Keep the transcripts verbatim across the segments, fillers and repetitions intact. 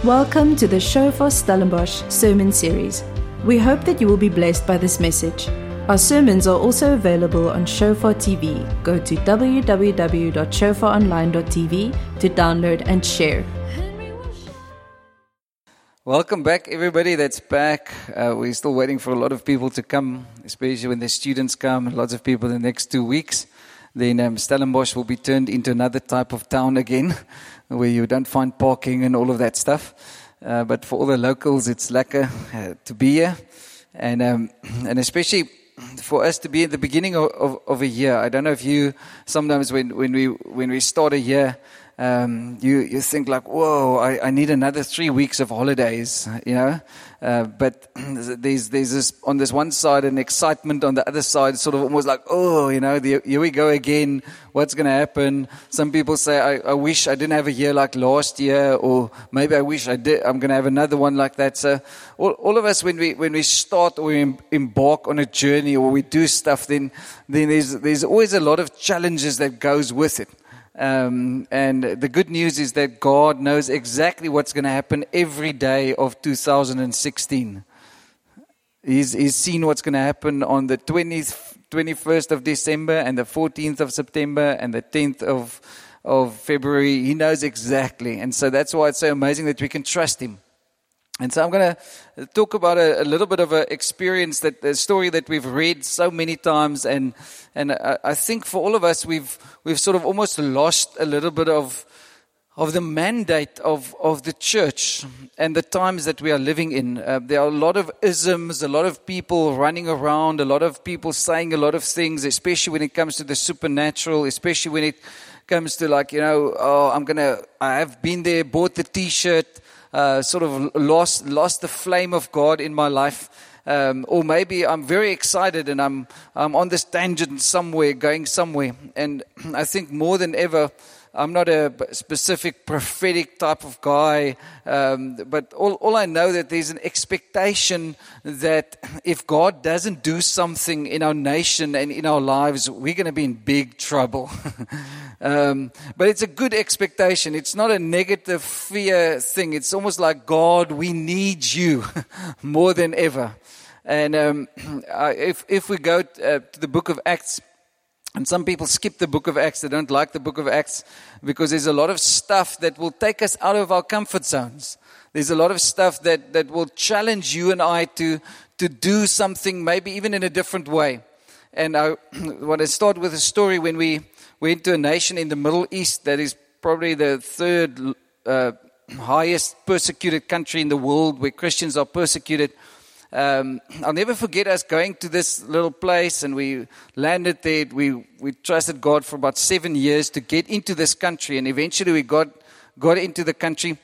Welcome to the Shofar Stellenbosch sermon series. We hope that you will be blessed by this message. Our sermons are also available on Shofar T V. Go to w w w dot shofar online dot t v to download and share. Welcome back, everybody that's back. Uh, we're still waiting for a lot of people to come, especially when the students come, and lots of people in the next two weeks. Then um, Stellenbosch will be turned into another type of town again, where you don't find parking and all of that stuff. Uh, but for all the locals, it's lekker uh, to be here. And um, and especially for us to be at the beginning of, of, of a year. I don't know if you, sometimes when, when we when we start a year, Um, you, you think like, whoa, I, I need another three weeks of holidays, you know. Uh, but there's there's this on this one side an excitement, on the other side sort of almost like, oh, you know, the, here we go again. What's going to happen? Some people say, I, I wish I didn't have a year like last year, or maybe I wish I did. I'm going to have another one like that. So all, all of us, when we when we start or we embark on a journey or we do stuff, then then there's there's always a lot of challenges that goes with it. Um, and the good news is that God knows exactly what's going to happen every day of two thousand sixteen. He's, he's seen what's going to happen on the twentieth, twenty-first of December and the fourteenth of September and the tenth of, of February. He knows exactly. And so that's why it's so amazing that we can trust Him. And so I'm going to talk about a, a little bit of an experience, that a story that we've read so many times, and and I, I think for all of us, we've we've sort of almost lost a little bit of of the mandate of of the church and the times that we are living in. Uh, there are a lot of isms, a lot of people running around, a lot of people saying a lot of things, especially when it comes to the supernatural, especially when it comes to like, you know, oh, I'm gonna, I have been there, bought the T-shirt. Uh, sort of lost lost the flame of God in my life, um, or maybe I'm very excited and I'm I'm on this tangent somewhere, going somewhere, and I think more than ever, I'm not a specific prophetic type of guy, um, but all, all I know that there's an expectation that if God doesn't do something in our nation and in our lives, we're going to be in big trouble. um, but it's a good expectation. It's not a negative fear thing. It's almost like, God, we need you more than ever. And um, if if we go t- uh, to the book of Acts, and some people skip the book of Acts, they don't like the book of Acts because there's a lot of stuff that will take us out of our comfort zones. There's a lot of stuff that, that will challenge you and I to, to do something maybe even in a different way. And I want to start with a story when we went to a nation in the Middle East that is probably the third uh, highest persecuted country in the world, where Christians are persecuted. Um, I'll never forget us going to this little place, and we landed there. We we trusted God for about seven years to get into this country, and eventually we got got into the country.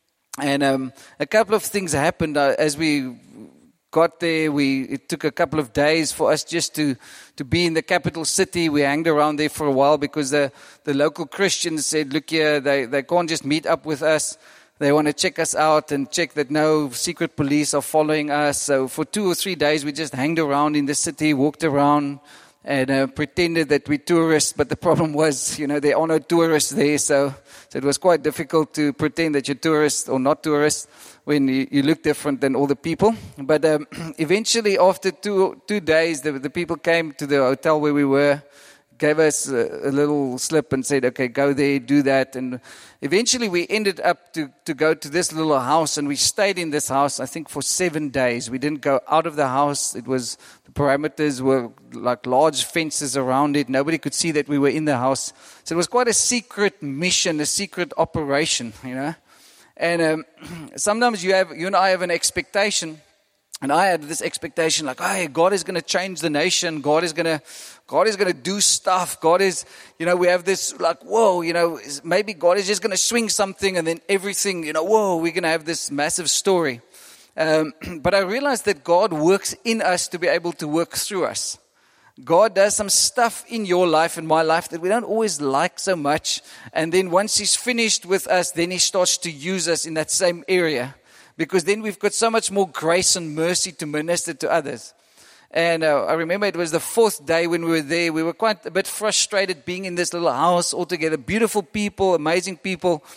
And um, a couple of things happened uh, as we got there. We it took a couple of days for us just to to be in the capital city. We hanged around there for a while because the the local Christians said, "Look here, they they can't just meet up with us. They want to check us out and check that no secret police are following us." So for two or three days, we just hanged around in the city, walked around, and uh, pretended that we're tourists. But the problem was, you know, there are no tourists there. So, so it was quite difficult to pretend that you're tourists or not tourists when you, you look different than all the people. But um, eventually, after two two days, the, the people came to the hotel where we were, gave us a, a little slip and said, okay, go there, do that. And eventually we ended up to, to go to this little house, and we stayed in this house, I think, for seven days. We didn't go out of the house. It was, the parameters were like large fences around it. Nobody could see that we were in the house. So it was quite a secret mission, a secret operation, you know. And um, sometimes you have, you and I have an expectation. And I had this expectation like, hey, God is going to change the nation. God is going to, God is going to do stuff. God is, you know, we have this like, whoa, you know, maybe God is just going to swing something, and then everything, you know, whoa, we're going to have this massive story. Um, but I realized that God works in us to be able to work through us. God does some stuff in your life and my life that we don't always like so much. And then once He's finished with us, then He starts to use us in that same area. Because then we've got so much more grace and mercy to minister to others. And uh, I remember it was the fourth day when we were there. We were quite a bit frustrated being in this little house altogether. Beautiful people, amazing people.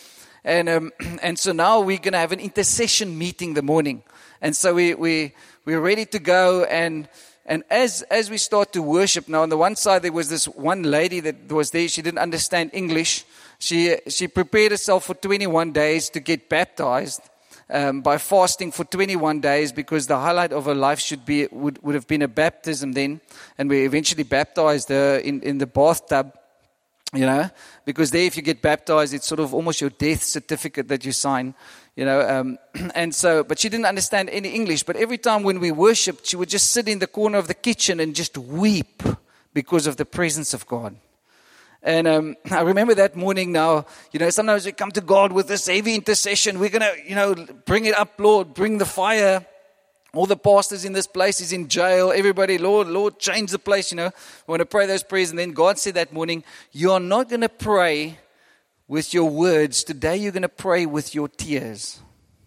And um, and so now we're going to have an intercession meeting the morning. And so we, we, we're ready to go. And and as as we start to worship, now on the one side there was this one lady that was there. She didn't understand English. She she prepared herself for twenty-one days to get baptized um, by fasting for twenty-one days, because the highlight of her life should be would, would have been a baptism then. And we eventually baptized her in, in the bathtub, you know, because there if you get baptized, it's sort of almost your death certificate that you sign, you know. Um, and so, but she didn't understand any English. But every time when we worshipped, she would just sit in the corner of the kitchen and just weep because of the presence of God. And um, I remember that morning now, you know, sometimes we come to God with this heavy intercession. We're going to, you know, bring it up, Lord, bring the fire. All the pastors in this place is in jail. Everybody, Lord, Lord, change the place, you know. We want to pray those prayers. And then God said that morning, you are not going to pray with your words. Today you're going to pray with your tears.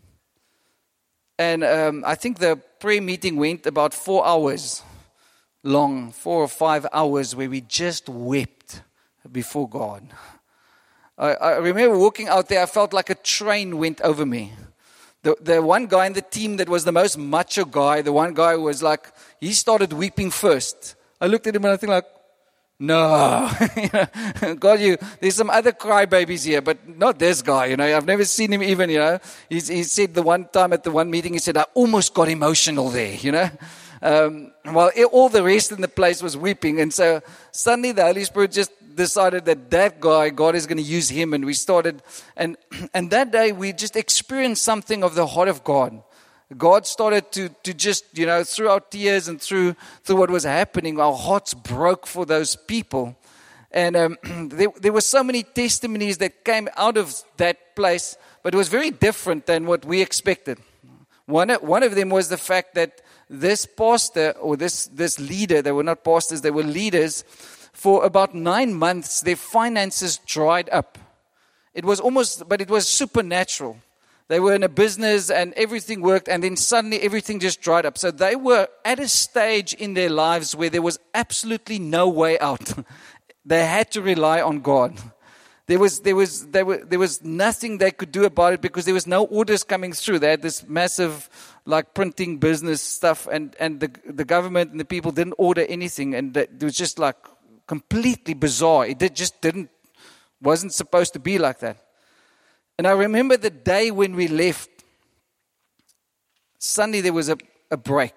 And um, I think the prayer meeting went about four hours long, four or five hours where we just wept before God. I, I remember walking out there, I felt like a train went over me. The, the one guy in the team that was the most macho guy, the one guy was like, he started weeping first. I looked at him and I think like, no, God, you, there's some other crybabies here, but not this guy, you know. I've never seen him even, you know. He's, he said the one time at the one meeting, he said, I almost got emotional there, you know. Um, while all the rest in the place was weeping. And so suddenly the Holy Spirit just decided that that guy, God is going to use him. And we started, and and that day we just experienced something of the heart of God. God started to to just, you know, through our tears and through through what was happening, our hearts broke for those people. And um, there, there were so many testimonies that came out of that place, but it was very different than what we expected. One, one of them was the fact that this pastor or this, this leader, they were not pastors, they were leaders, for about nine months, their finances dried up. It was almost, but it was supernatural. They were in a business and everything worked, and then suddenly everything just dried up. So they were at a stage in their lives where there was absolutely no way out. They had to rely on God. There was, there was, there were, there was nothing they could do about it because there was no orders coming through. They had this massive, like, printing business stuff, and, and the the government and the people didn't order anything, and it was just like completely bizarre. It did, just didn't, wasn't supposed to be like that. And I remember the day when we left. Suddenly there was a, a break,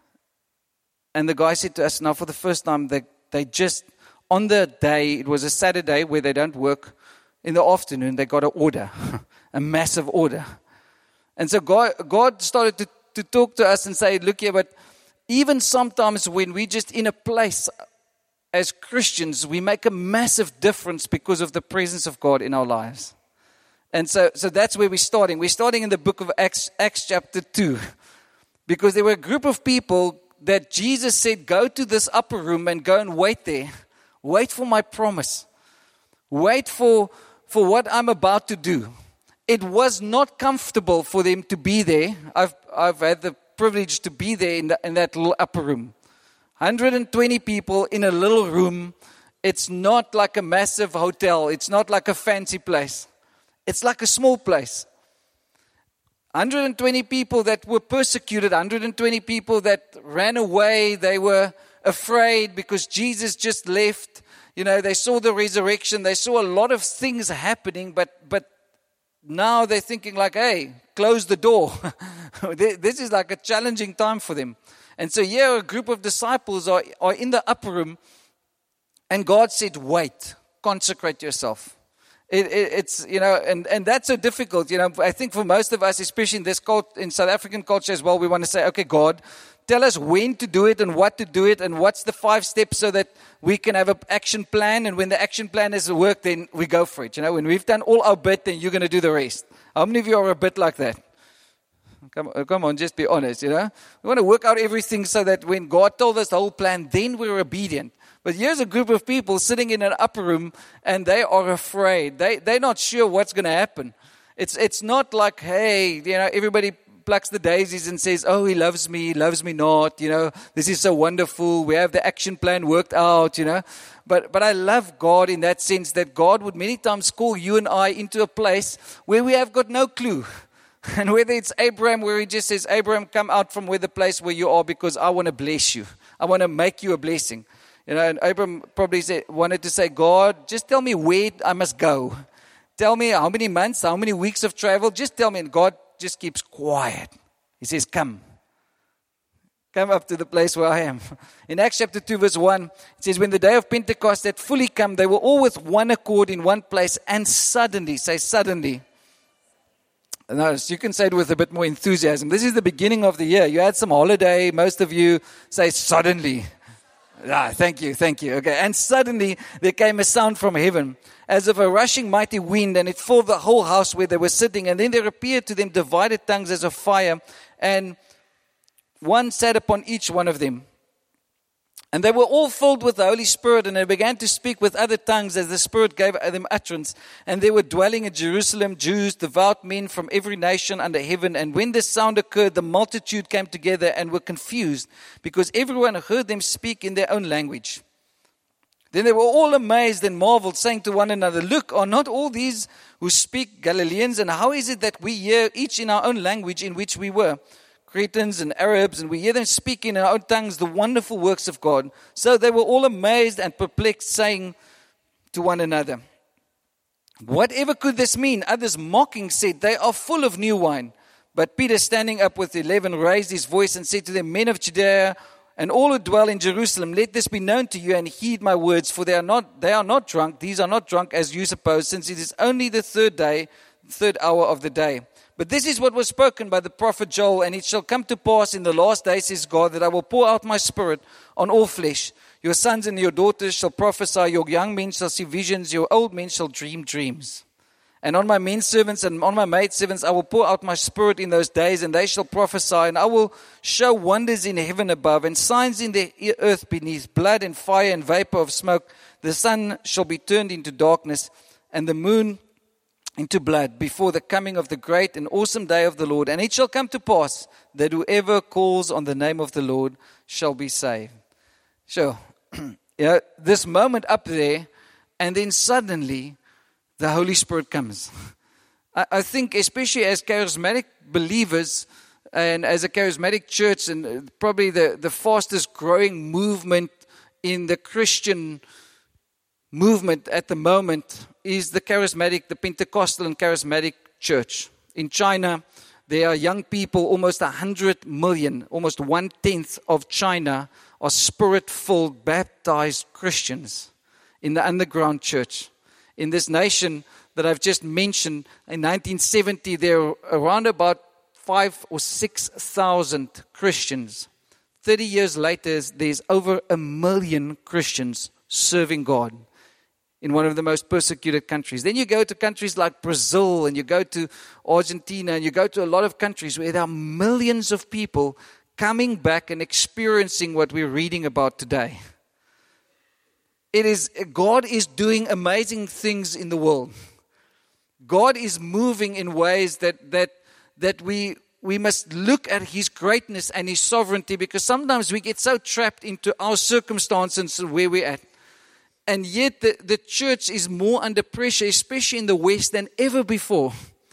and the guy said to us, now for the first time, they they just on the day, it was a Saturday where they don't work. In the afternoon, they got an order, a massive order. And so God, God started to, to talk to us and say, look here, but even sometimes when we're just in a place as Christians, we make a massive difference because of the presence of God in our lives. And so, so that's where we're starting. We're starting in the book of Acts, Acts chapter two, because there were a group of people that Jesus said, go to this upper room and go and wait there. Wait for my promise. Wait for, for what I'm about to do. It was not comfortable for them to be there. I've I've had the privilege to be there in, the, in that little upper room. one hundred twenty people in a little room. It's not like a massive hotel. It's not like a fancy place. It's like a small place. one hundred twenty people that were persecuted. one hundred twenty people that ran away. They were afraid because Jesus just left. You know, they saw the resurrection. They saw a lot of things happening, but but now they're thinking like, hey, close the door. This is like a challenging time for them. And so here a group of disciples are, are in the upper room, and God said, wait, consecrate yourself. It, it, it's, you know, and, and that's so difficult. You know, I think for most of us, especially in this cult, in South African culture as well, we want to say, okay, God, tell us when to do it and what to do it and what's the five steps so that we can have an action plan. And when the action plan has worked, then we go for it. You know, when we've done all our bit, then you're going to do the rest. How many of you are a bit like that? Come, come on, just be honest, you know. We want to work out everything so that when God told us the whole plan, then we're obedient. But here's a group of people sitting in an upper room, and they are afraid. They, they're not sure what's going to happen. It's, it's not like, hey, you know, everybody plucks the daisies and says, oh, he loves me, he loves me not, you know, this is so wonderful, we have the action plan worked out, you know. But but I love God in that sense that God would many times call you and I into a place where we have got no clue. And whether it's Abraham, where he just says, Abraham, come out from where the place where you are because I want to bless you. I want to make you a blessing. You know, and Abraham probably said, wanted to say, God, just tell me where I must go. Tell me how many months, how many weeks of travel. Just tell me. And God just keeps quiet. He says, come. Come up to the place where I am. In Acts chapter two, verse one, it says, when the day of Pentecost had fully come, they were all with one accord in one place. And suddenly, say suddenly. No, you can say it with a bit more enthusiasm. This is the beginning of the year. You had some holiday. Most of you say suddenly. Ah, thank you, thank you. Okay, and suddenly there came a sound from heaven, as of a rushing mighty wind, and it filled the whole house where they were sitting. And then there appeared to them divided tongues as of fire, and one sat upon each one of them. And they were all filled with the Holy Spirit, and they began to speak with other tongues as the Spirit gave them utterance. And there were dwelling in Jerusalem Jews, devout men from every nation under heaven. And when this sound occurred, the multitude came together and were confused, because everyone heard them speak in their own language. Then they were all amazed and marveled, saying to one another, look, are not all these who speak Galileans? And how is it that we hear each in our own language in which we were? Cretans and Arabs, and we hear them speaking in our own tongues the wonderful works of God. So they were all amazed and perplexed, saying to one another, whatever could this mean? Others mocking said, they are full of new wine. But Peter, standing up with the eleven, raised his voice and said to them, men of Judea and all who dwell in Jerusalem, let this be known to you and heed my words, for they are not they are not drunk. These are not drunk as you suppose, since it is only the third day, third hour of the day. But this is what was spoken by the prophet Joel, and it shall come to pass in the last days, says God, that I will pour out my spirit on all flesh. Your sons and your daughters shall prophesy, your young men shall see visions, your old men shall dream dreams. And on my men servants and on my maid servants I will pour out my spirit in those days, and they shall prophesy, and I will show wonders in heaven above, and signs in the earth beneath, blood and fire and vapor of smoke. The sun shall be turned into darkness, and the moon into blood, before the coming of the great and awesome day of the Lord. And it shall come to pass that whoever calls on the name of the Lord shall be saved. Sure. You know, this moment up there, and then suddenly the Holy Spirit comes. I, I think especially as charismatic believers and as a charismatic church, and probably the, the fastest growing movement in the Christian movement at the moment is the charismatic, the Pentecostal and charismatic church. In China, there are young people, almost one hundred million, almost one-tenth of China are spirit-filled, baptized Christians in the underground church. In this nation that I've just mentioned, in nineteen seventy, there were around about five or six thousand Christians. Thirty years later, there's over a million Christians serving God in one of the most persecuted countries. Then you go to countries like Brazil, and you go to Argentina, and you go to a lot of countries where there are millions of people coming back and experiencing what we're reading about today. It is, God is doing amazing things in the world. God is moving in ways that that that we we must look at His greatness and His sovereignty, because sometimes we get so trapped into our circumstances and where we're at. And yet the, the church is more under pressure, especially in the West, than ever before.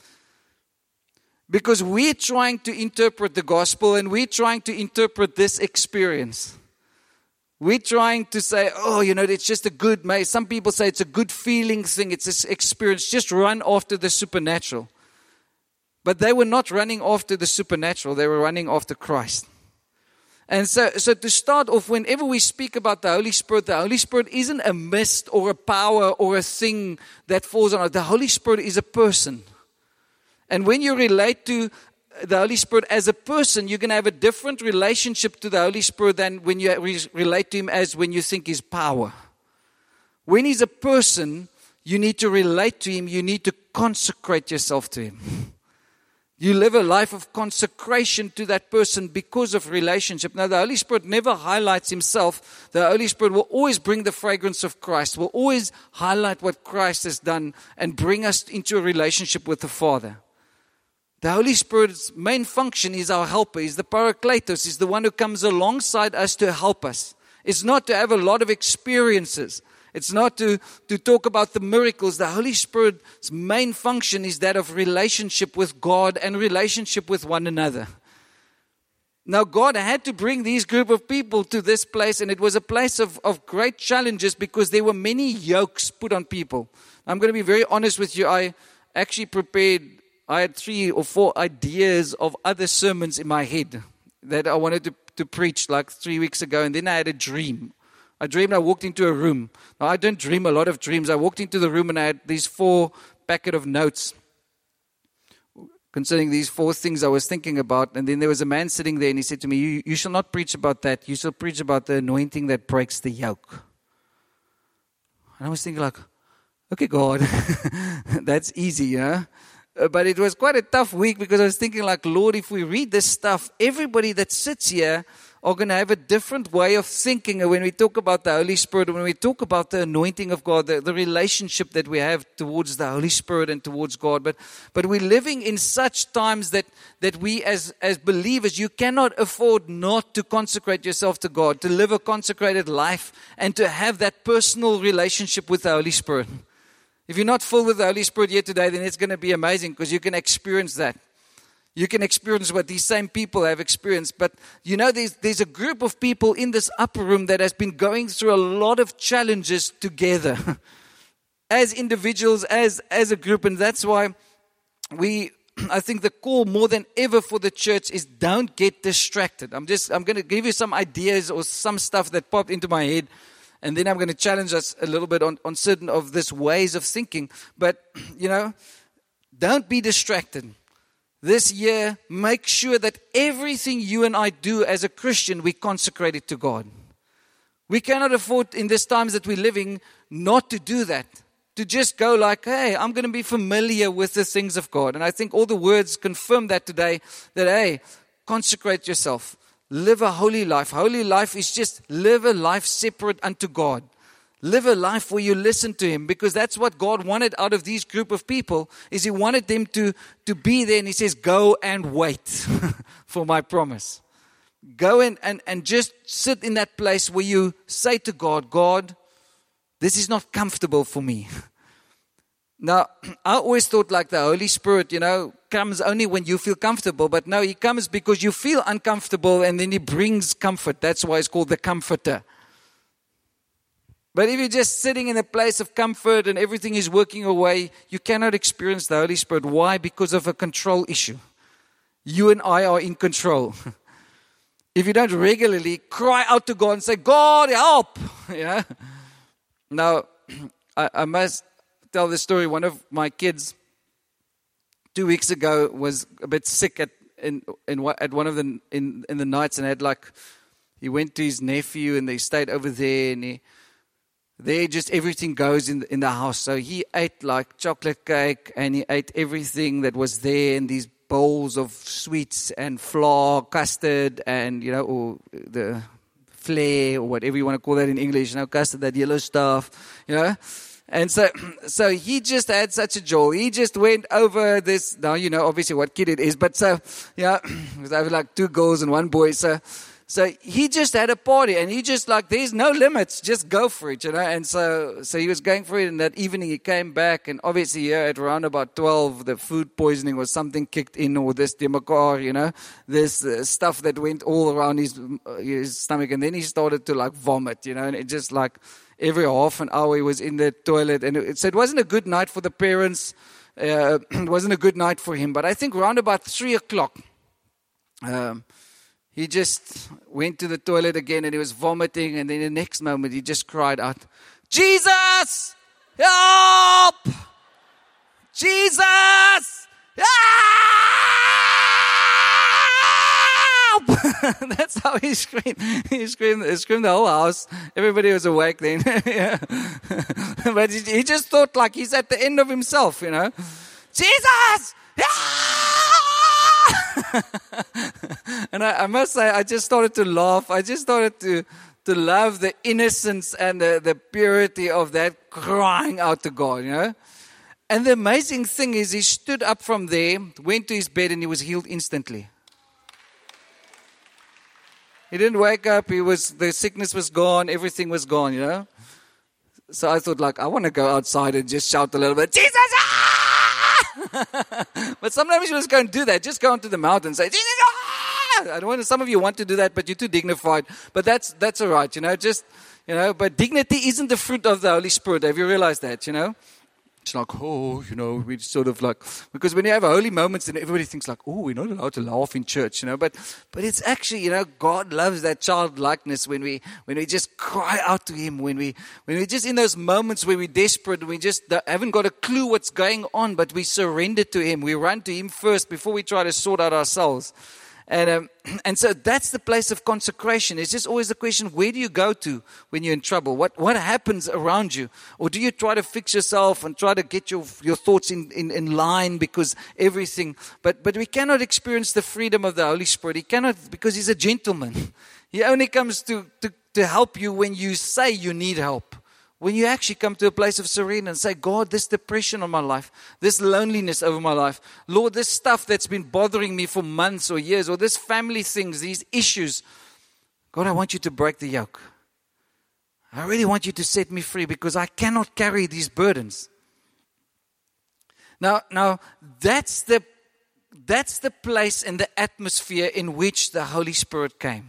Because we're trying to interpret the gospel, and we're trying to interpret this experience. We're trying to say, oh, you know, it's just a good, some people say it's a good feeling thing, it's an experience, just run after the supernatural. But they were not running after the supernatural, they were running after Christ. And so, so to start off, whenever we speak about the Holy Spirit, the Holy Spirit isn't a mist or a power or a thing that falls on us. The Holy Spirit is a person. And when you relate to the Holy Spirit as a person, you're going to have a different relationship to the Holy Spirit than when you re- relate to Him as when you think His power. When He's a person, you need to relate to Him. You need to consecrate yourself to Him. You live a life of consecration to that person because of relationship. Now, the Holy Spirit never highlights Himself. The Holy Spirit will always bring the fragrance of Christ, will always highlight what Christ has done and bring us into a relationship with the Father. The Holy Spirit's main function is our helper. He's the Parakletos. He's the one who comes alongside us to help us. It's not to have a lot of experiences. It's not to, to talk about the miracles. The Holy Spirit's main function is that of relationship with God and relationship with one another. Now, God had to bring these group of people to this place, and it was a place of, of great challenges because there were many yokes put on people. I'm going to be very honest with you. I actually prepared, I had three or four ideas of other sermons in my head that I wanted to, to preach like three weeks ago, and then I had a dream. I dreamed I walked into a room. Now, I don't dream a lot of dreams. I walked into the room and I had these four packet of notes concerning these four things I was thinking about. And then there was a man sitting there and he said to me, you, you shall not preach about that. You shall preach about the anointing that breaks the yoke. And I was thinking like, okay, God, that's easy, you know. Uh, but it was quite a tough week because I was thinking like, Lord, if we read this stuff, everybody that sits here are going to have a different way of thinking. And when we talk about the Holy Spirit, when we talk about the anointing of God, the, the relationship that we have towards the Holy Spirit and towards God. But but we're living in such times that, that we as, as believers, you cannot afford not to consecrate yourself to God, to live a consecrated life and to have that personal relationship with the Holy Spirit. If you're not filled with the Holy Spirit here today, then it's going to be amazing because you can experience that. You can experience what these same people have experienced. But you know, there's, there's a group of people in this upper room that has been going through a lot of challenges together. As individuals, as, as a group. And that's why we, I think the call more than ever for the church is don't get distracted. I'm just, I'm going to give you some ideas or some stuff that popped into my head. And then I'm going to challenge us a little bit on, on certain of these ways of thinking. But, you know, don't be distracted. This year, make sure that everything you and I do as a Christian, we consecrate it to God. We cannot afford in these times that we're living not to do that. To just go like, hey, I'm going to be familiar with the things of God. And I think all the words confirm that today, that, hey, consecrate yourself. Live a holy life. Holy life is just live a life separate unto God. Live a life where you listen to Him, because that's what God wanted out of these group of people, is He wanted them to, to be there. And He says, go and wait for my promise. Go and, and, and just sit in that place where you say to God, God, this is not comfortable for me. Now, I always thought like the Holy Spirit, you know, comes only when you feel comfortable. But no, He comes because you feel uncomfortable and then He brings comfort. That's why it's called the Comforter. But if you're just sitting in a place of comfort and everything is working away, you cannot experience the Holy Spirit. Why? Because of a control issue. You and I are in control. If you don't regularly cry out to God and say, God, help! Yeah. Now, I, I must tell this story. One of my kids, two weeks ago, was a bit sick at in, in at one of the in, in the nights, and had like he went to his nephew and they stayed over there, and he. There just everything goes in the, in the house. So he ate like chocolate cake and he ate everything that was there in these bowls of sweets and flour, custard and, you know, or the flair or whatever you want to call that in English, you know, custard, that yellow stuff, you know. And so so he just had such a joy. He just went over this, now you know obviously what kid it is, but so, yeah, it was over like two girls and one boy, so So he just had a party, and he just like, there's no limits, just go for it, you know. And so so he was going for it, and that evening he came back, and obviously here at around about twelve, the food poisoning or something kicked in, or this demakar, you know, this uh, stuff that went all around his, uh, his stomach, and then he started to like vomit, you know, and it just like every half an hour he was in the toilet, and it, so it wasn't a good night for the parents, uh, it wasn't a good night for him, but I think around about three o'clock, um, he just went to the toilet again and he was vomiting. And then the next moment he just cried out, Jesus, help! Jesus, help! That's how he screamed. He screamed, he screamed the whole house. Everybody was awake then. Yeah. But he, he just thought like he's at the end of himself, you know. Jesus, help! And I, I must say, I just started to laugh. I just started to, to love the innocence and the, the purity of that crying out to God, you know. And the amazing thing is he stood up from there, went to his bed, and he was healed instantly. He didn't wake up, he was, the sickness was gone, everything was gone, you know. So I thought, like, I want to go outside and just shout a little bit, Jesus! Ah! But sometimes you just go and do that. Just go onto the mountain and say, Jesus! Ah! I don't want to, some of you want to do that, but you're too dignified. But that's that's all right, you know. Just, you know, but dignity isn't the fruit of the Holy Spirit. Have you realized that, you know? It's like, oh, you know, we sort of like, because when you have holy moments, then everybody thinks like, oh, we're not allowed to laugh in church, you know. But but it's actually, you know, God loves that childlikeness when we when we just cry out to Him, when we when we're just in those moments where we're desperate, we just haven't got a clue what's going on, but we surrender to Him. We run to Him first before we try to sort out ourselves. And um, and so that's the place of consecration. It's just always the question, where do you go to when you're in trouble? What what happens around you? Or do you try to fix yourself and try to get your your thoughts in, in, in line because everything... But, but we cannot experience the freedom of the Holy Spirit. He cannot, because He's a gentleman. He only comes to, to, to help you when you say you need help. When you actually come to a place of surrender and say, God, this depression on my life, this loneliness over my life, Lord, this stuff that's been bothering me for months or years, or this family things, these issues, God, I want you to break the yoke. I really want you to set me free because I cannot carry these burdens. Now, now that's the that's the place and the atmosphere in which the Holy Spirit came.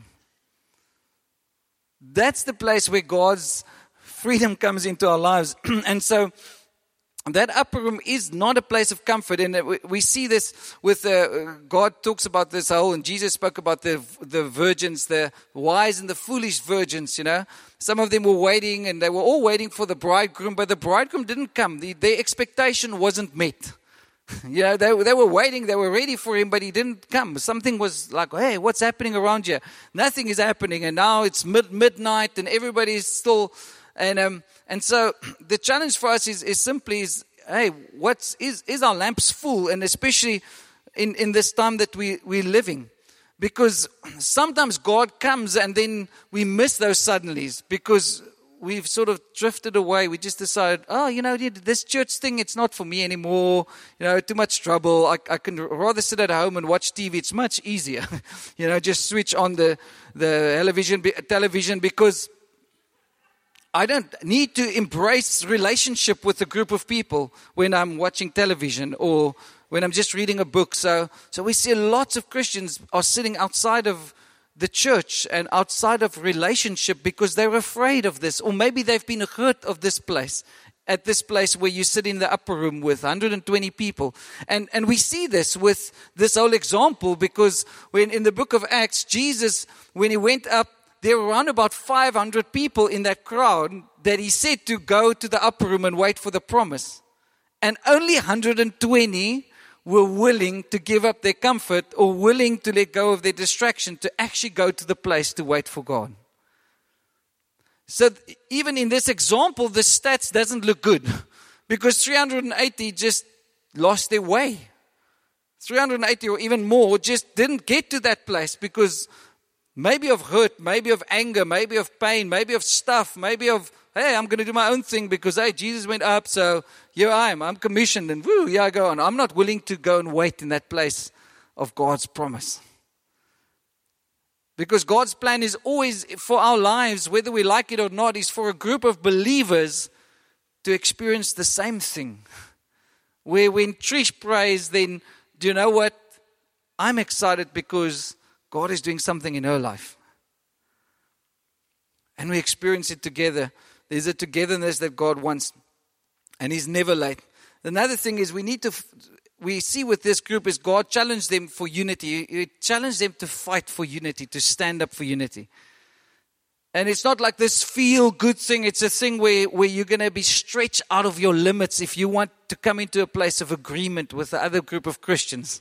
That's the place where God's freedom comes into our lives. And so that upper room is not a place of comfort. And we see this with, uh, God talks about this whole, and Jesus spoke about the the virgins, the wise and the foolish virgins, you know. Some of them were waiting, and they were all waiting for the bridegroom, but the bridegroom didn't come. The, their expectation wasn't met. You know, they, they were waiting, they were ready for him, but he didn't come. Something was like, hey, what's happening around you? Nothing is happening, and now it's mid midnight, and everybody's still... And um, and so the challenge for us is, is simply is, hey, what's is is our lamps full? And especially in, in this time that we we're living, because sometimes God comes and then we miss those suddenlies because we've sort of drifted away. We just decided, oh, you know, this church thing, it's not for me anymore. You know, too much trouble. I, I can rather sit at home and watch T V. It's much easier. You know, just switch on the the television television because I don't need to embrace relationship with a group of people when I'm watching television or when I'm just reading a book. So, so we see lots of Christians are sitting outside of the church and outside of relationship because they're afraid of this. Or maybe they've been hurt of this place, at this place where you sit in the upper room with one hundred twenty people. And, and we see this with this whole example because when in the book of Acts, Jesus, when he went up, there were around about five hundred people in that crowd that he said to go to the upper room and wait for the promise. And only one hundred twenty were willing to give up their comfort or willing to let go of their distraction to actually go to the place to wait for God. So even in this example, the stats doesn't look good because three hundred eighty just lost their way. three hundred eighty or even more just didn't get to that place because maybe of hurt, maybe of anger, maybe of pain, maybe of stuff, maybe of, hey, I'm going to do my own thing because, hey, Jesus went up, so here I am. I'm commissioned, and woo, yeah, I go on. I'm not willing to go and wait in that place of God's promise. Because God's plan is always for our lives, whether we like it or not, is for a group of believers to experience the same thing. Where when Trish prays, then, do you know what? I'm excited because God is doing something in her life. And we experience it together. There's a togetherness that God wants. And He's never late. Another thing is we need to, we see with this group is God challenged them for unity. He challenged them to fight for unity, to stand up for unity. And it's not like this feel-good thing. It's a thing where, where you're going to be stretched out of your limits if you want to come into a place of agreement with the other group of Christians.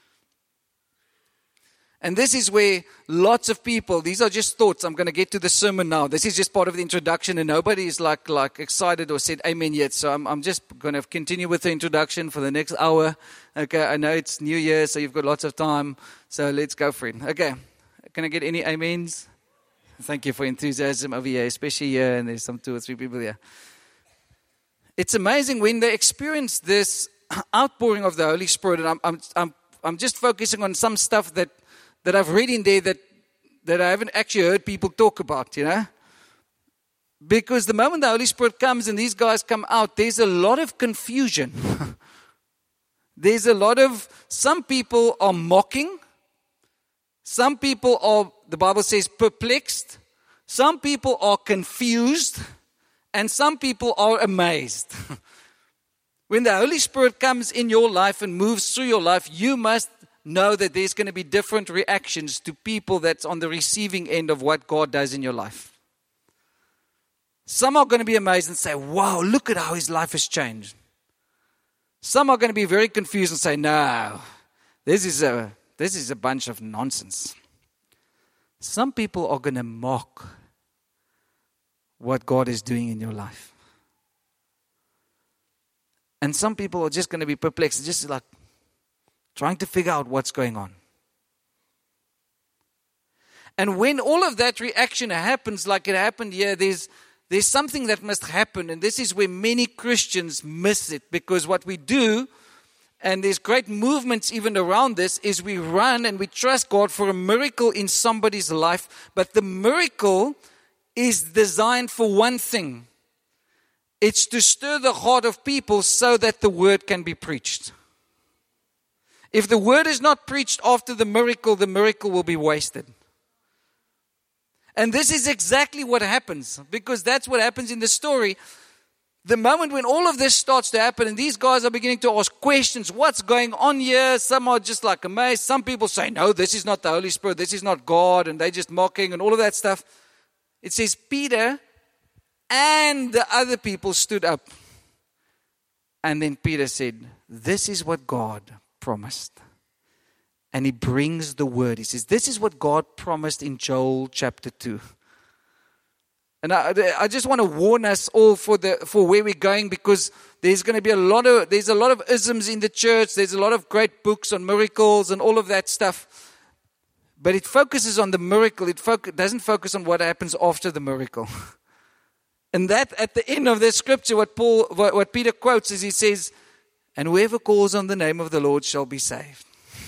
And this is where lots of people, these are just thoughts. I'm going to get to the sermon now. This is just part of the introduction, and nobody is like like excited or said amen yet. So I'm I'm just going to continue with the introduction for the next hour. Okay, I know it's New Year, so you've got lots of time. So let's go for it. Okay, can I get any amens? Thank you for enthusiasm over here, especially here, and there's some two or three people here. it's amazing when they experience this outpouring of the Holy Spirit. And I'm, I'm, I'm, I'm just focusing on some stuff that, that I've read in there that, that I haven't actually heard people talk about, you know. Because the moment the Holy Spirit comes and these guys come out, there's a lot of confusion. There's a lot of, some people are mocking. Some people are, the Bible says, perplexed. Some people are confused. And some people are amazed. When the Holy Spirit comes in your life and moves through your life, you must know that there's going to be different reactions to people that's on the receiving end of what God does in your life. Some are going to be amazed and say, wow, look at how his life has changed. Some are going to be very confused and say, no, this is a, this is a bunch of nonsense. Some people are going to mock what God is doing in your life. And some people are just going to be perplexed, just like trying to figure out what's going on. And when all of that reaction happens like it happened here, there's There's something that must happen, and this is where many Christians miss it, because what we do, and there's great movements even around this, is we run and we trust God for a miracle in somebody's life, but the miracle is designed for one thing. It's to stir the heart of people so that the word can be preached. If the word is not preached after the miracle, the miracle will be wasted. And this is exactly what happens, because that's what happens in the story. The moment when all of this starts to happen and these guys are beginning to ask questions, what's going on here? Some are just like amazed. Some people say, no, this is not the Holy Spirit. This is not God. And they're just mocking and all of that stuff. It says Peter and the other people stood up. And then Peter said, this is what God promised. And he brings the word. He says, this is what God promised in Joel chapter two. And I, I just want to warn us all for the for where we're going, because there's going to be a lot of there's a lot of isms in the church. There's a lot of great books on miracles and all of that stuff. But it focuses on the miracle. It foc- doesn't focus on what happens after the miracle. And that at the end of the scripture, what Paul, what, what Peter quotes is he says, and whoever calls on the name of the Lord shall be saved.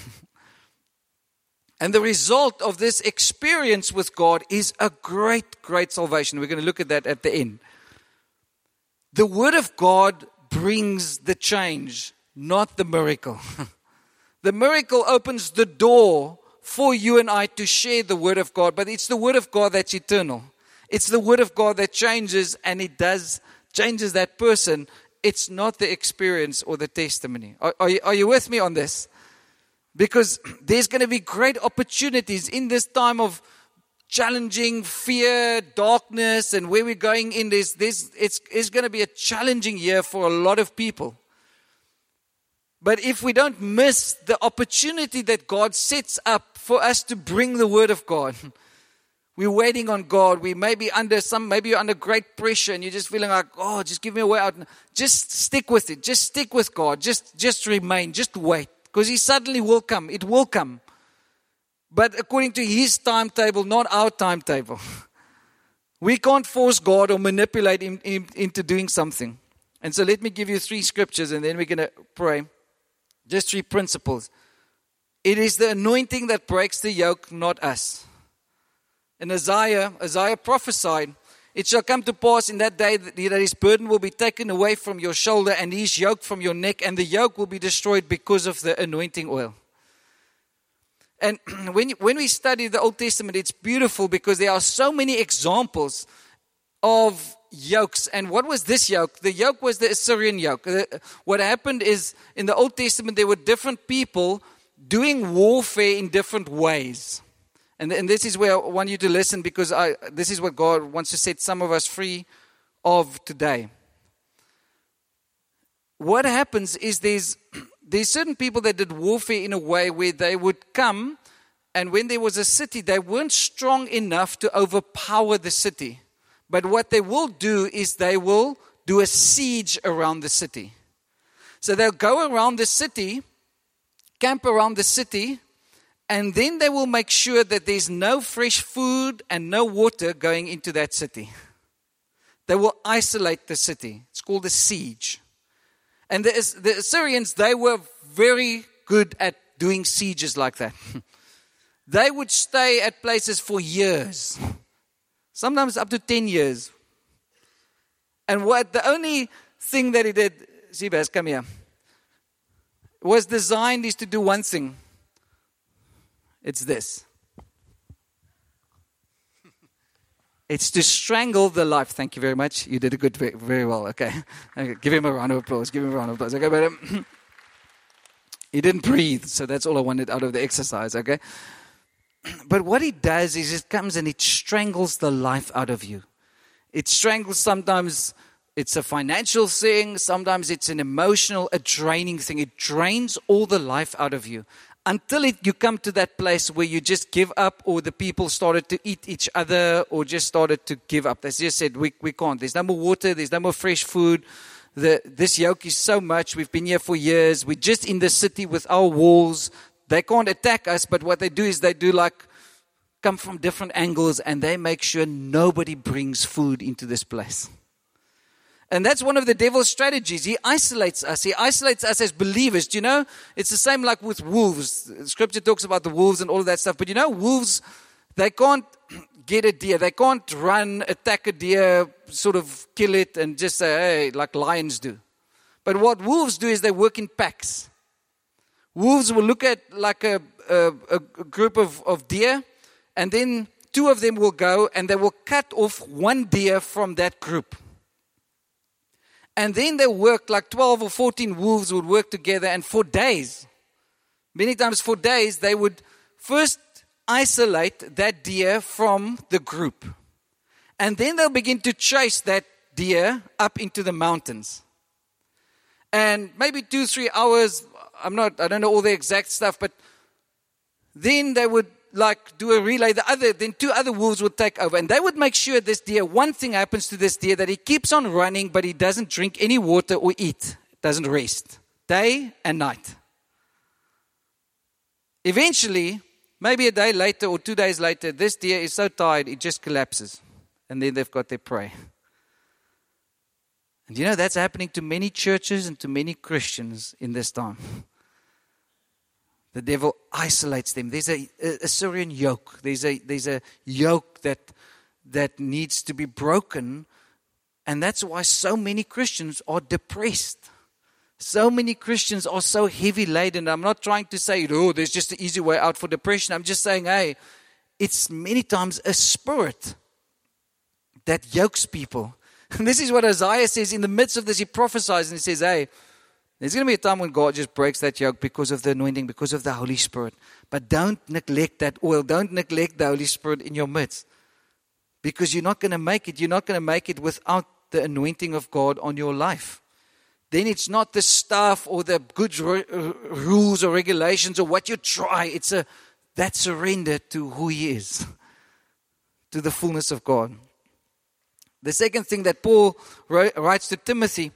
And the result of this experience with God is a great, great salvation. We're going to look at that at the end. The Word of God brings the change, not the miracle. The miracle opens the door for you and I to share the Word of God, but it's the Word of God that's eternal. It's the Word of God that changes, and it does changes that person. It's not the experience or the testimony. Are, are, you, are you with me on this? Because there's going to be great opportunities in this time of challenging fear, darkness, and where we're going in this. This it's, it's going to be a challenging year for a lot of people. But if we don't miss the opportunity that God sets up for us to bring the Word of God, we're waiting on God. We may be under some, maybe you're under great pressure and you're just feeling like, oh, just give me a way out. Just stick with it. Just stick with God. Just, just remain. Just wait. Because He suddenly will come. It will come. But according to His timetable, not our timetable. We can't force God or manipulate Him, him into doing something. And so let me give you three scriptures and then we're going to pray. Just three principles. It is the anointing that breaks the yoke, not us. In Isaiah, Isaiah prophesied, it shall come to pass in that day that his burden will be taken away from your shoulder and his yoke from your neck, and the yoke will be destroyed because of the anointing oil. And when, when we study the Old Testament, it's beautiful because there are so many examples of yokes. And what was this yoke? The yoke was the Assyrian yoke. What happened is in the Old Testament, there were different people doing warfare in different ways. And, and this is where I want you to listen, because I, this is what God wants to set some of us free of today. What happens is there's, there's certain people that did warfare in a way where they would come, and when there was a city, they weren't strong enough to overpower the city. But what they will do is they will do a siege around the city. So they'll go around the city, camp around the city, and then they will make sure that there's no fresh food and no water going into that city. they will isolate the city. It's called a siege. And the, the Assyrians, they were very good at doing sieges like that. They would stay at places for years, sometimes up to ten years. And what the only thing that he did, Zebas, come here, was designed is to do one thing. It's this. It's to strangle the life. Thank you very much. You did a good, very well. Okay. Okay. Give him a round of applause. Give him a round of applause. Okay, but um, he didn't breathe, so that's all I wanted out of the exercise. Okay. But what he does is it comes and it strangles the life out of you. It strangles sometimes. It's a financial thing. Sometimes it's an emotional, a draining thing. It drains all the life out of you. Until it, you come to that place where you just give up, or the people started to eat each other, or just started to give up. They just said, we, we can't. There's no more water. There's no more fresh food. The, this yoke is so much. We've been here for years. We're just in the city with our walls. They can't attack us, but what they do is they do like come from different angles, and they make sure nobody brings food into this place. And that's one of the devil's strategies. He isolates us. He isolates us as believers. Do you know? It's the same like with wolves. Scripture talks about the wolves and all of that stuff. But you know, wolves, they can't get a deer. They can't run, attack a deer, sort of kill it and just say, hey, like lions do. But what wolves do is they work in packs. Wolves will look at like a, a, a group of, of deer, and then two of them will go and they will cut off one deer from that group. And then they worked, like twelve or fourteen wolves would work together, and for days, many times for days, they would first isolate that deer from the group. And then they'll begin to chase that deer up into the mountains. And maybe two, three hours, I'm not, I don't know all the exact stuff, but then they would like do a relay, the other, then two other wolves would take over, and they would make sure this deer, one thing happens to this deer, that he keeps on running, but he doesn't drink any water or eat, doesn't rest, day and night. Eventually, maybe a day later or two days later, this deer is so tired, it just collapses, and then they've got their prey. And you know, that's happening to many churches and to many Christians in this time. The devil isolates them. There's a, a Assyrian yoke. There's a there's a yoke that that needs to be broken, and that's why so many Christians are depressed. So many Christians are so heavy laden. I'm not trying to say, oh, there's just an easy way out for depression. I'm just saying, hey, it's many times a spirit that yokes people. And this is what Isaiah says. In the midst of this, he prophesies and he says, hey, there's going to be a time when God just breaks that yoke because of the anointing, because of the Holy Spirit. But don't neglect that oil. Don't neglect the Holy Spirit in your midst. Because you're not going to make it. You're not going to make it without the anointing of God on your life. Then it's not the stuff or the good rules or regulations or what you try. It's a that surrender to who He is, to the fullness of God. The second thing that Paul writes to Timothy